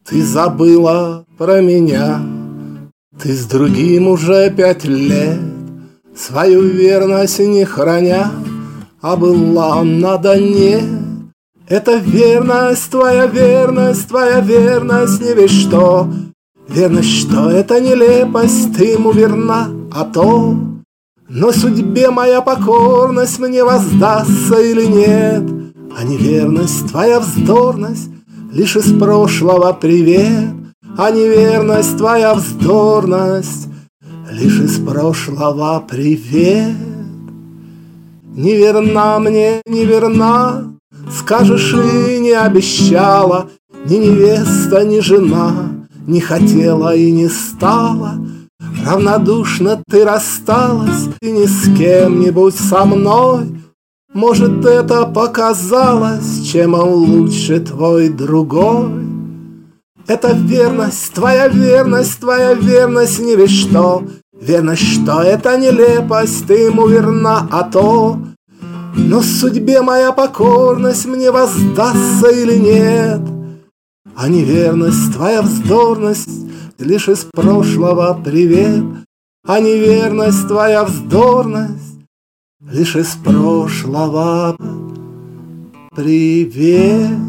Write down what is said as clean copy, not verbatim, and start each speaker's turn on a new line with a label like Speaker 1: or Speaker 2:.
Speaker 1: Ты забыла про меня, ты с другим уже 5 лет, свою верность не храня, а была надо нет. Это верность, твоя верность не весь что. Верность, что это нелепость, ты ему верна, а то. Но судьбе моя покорность мне воздастся или нет, а неверность, твоя вздорность, лишь из прошлого привет, а неверность, твоя вздорность, лишь из прошлого привет. Неверна мне, неверна, скажешь и не обещала, ни невеста, ни жена, не хотела и не стала. Равнодушно ты рассталась, и не с кем-нибудь со мной. Может, это показалось, чем он лучше твой другой. Это верность, твоя верность не весь что. Верность, что это нелепость, ты ему верна, а то. Но судьбе моя покорность мне воздастся или нет, а неверность, твоя вздорность, лишь из прошлого привет, а неверность, твоя вздорность, лишь из прошлого привет.